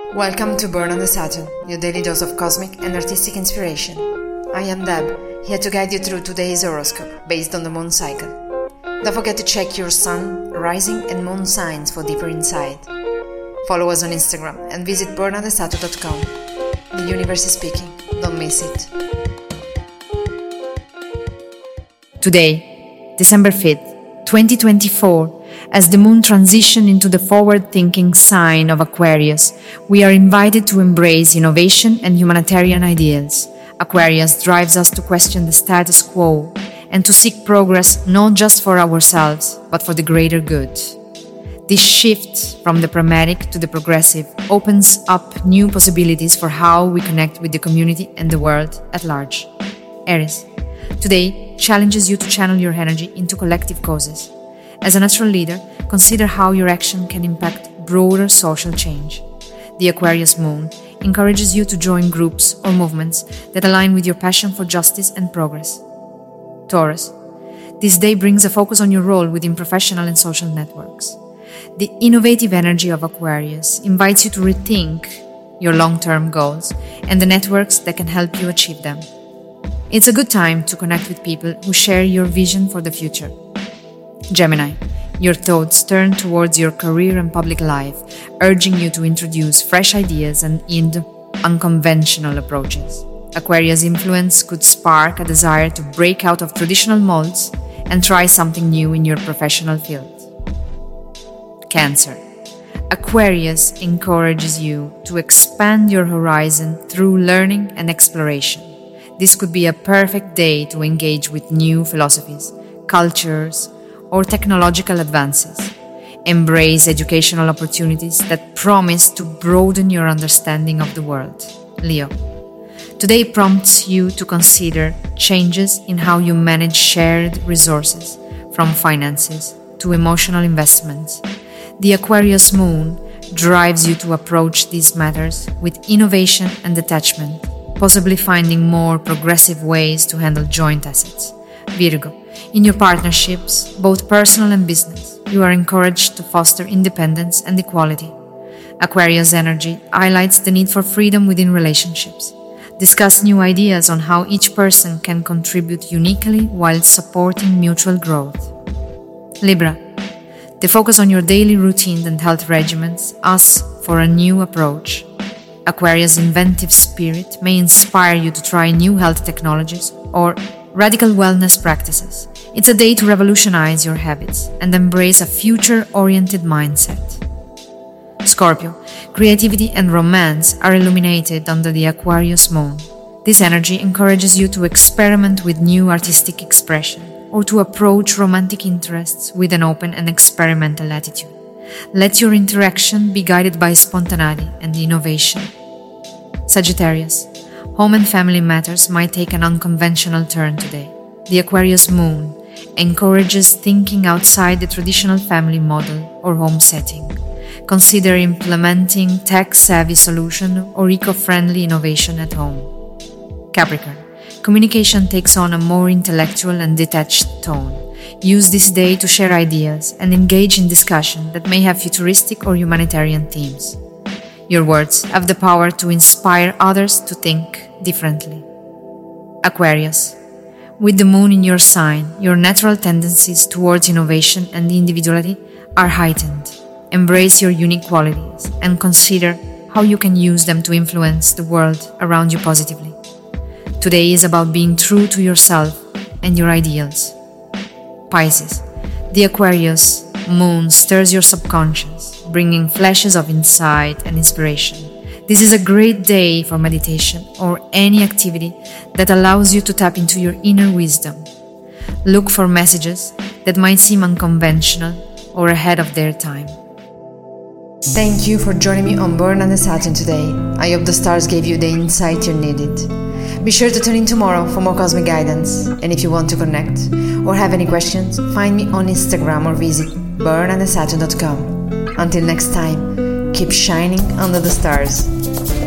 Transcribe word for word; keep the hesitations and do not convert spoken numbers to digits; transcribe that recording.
Welcome to Born on the Saturn, your daily dose of cosmic and artistic inspiration. I am Deb, here to guide you through today's horoscope based on the moon cycle. Don't forget to check your sun, rising and moon signs for deeper insight. Follow us on Instagram and visit born on the saturn dot com. The universe is speaking, don't miss it. Today, December fifth, twenty twenty-four, as the moon transitions into the forward-thinking sign of Aquarius, we are invited to embrace innovation and humanitarian ideals. Aquarius drives us to question the status quo and to seek progress not just for ourselves, but for the greater good. This shift from the pragmatic to the progressive opens up new possibilities for how we connect with the community and the world at large. Aries, today challenges you to channel your energy into collective causes. As a natural leader, consider how your action can impact broader social change. The Aquarius moon encourages you to join groups or movements that align with your passion for justice and progress. Taurus, this day brings a focus on your role within professional and social networks. The innovative energy of Aquarius invites you to rethink your long-term goals and the networks that can help you achieve them. It's a good time to connect with people who share your vision for the future. Gemini, your thoughts turn towards your career and public life, urging you to introduce fresh ideas and in unconventional approaches. Aquarius' influence could spark a desire to break out of traditional molds and try something new in your professional field. Cancer, Aquarius encourages you to expand your horizon through learning and exploration. This could be a perfect day to engage with new philosophies, cultures, or technological advances. Embrace educational opportunities that promise to broaden your understanding of the world. Leo, today prompts you to consider changes in how you manage shared resources, from finances to emotional investments. The Aquarius moon drives you to approach these matters with innovation and detachment, possibly finding more progressive ways to handle joint assets. Virgo, in your partnerships, both personal and business, you are encouraged to foster independence and equality. Aquarius energy highlights the need for freedom within relationships. Discuss new ideas on how each person can contribute uniquely while supporting mutual growth. Libra, the focus on your daily routine and health regimens asks for a new approach. Aquarius' inventive spirit may inspire you to try new health technologies or radical wellness practices. It's a day to revolutionize your habits and embrace a future-oriented mindset. Scorpio, creativity and romance are illuminated under the Aquarius moon. This energy encourages you to experiment with new artistic expression or to approach romantic interests with an open and experimental attitude. Let your interaction be guided by spontaneity and innovation. Sagittarius, home and family matters might take an unconventional turn today. The Aquarius moon encourages thinking outside the traditional family model or home setting. Consider implementing tech-savvy solution or eco-friendly innovation at home. Capricorn, communication takes on a more intellectual and detached tone. Use this day to share ideas and engage in discussion that may have futuristic or humanitarian themes. Your words have the power to inspire others to think differently. Aquarius, with the moon in your sign, your natural tendencies towards innovation and individuality are heightened. Embrace your unique qualities and consider how you can use them to influence the world around you positively. Today is about being true to yourself and your ideals. Pisces, the Aquarius moon stirs your subconscious, bringing flashes of insight and inspiration. This is a great day for meditation or any activity that allows you to tap into your inner wisdom. Look for messages that might seem unconventional or ahead of their time. Thank you for joining me on Born on the Saturn today. I hope the stars gave you the insight you needed. Be sure to tune in tomorrow for more cosmic guidance. And if you want to connect or have any questions, find me on Instagram or visit born on the saturn dot com. Until next time, keep shining under the stars.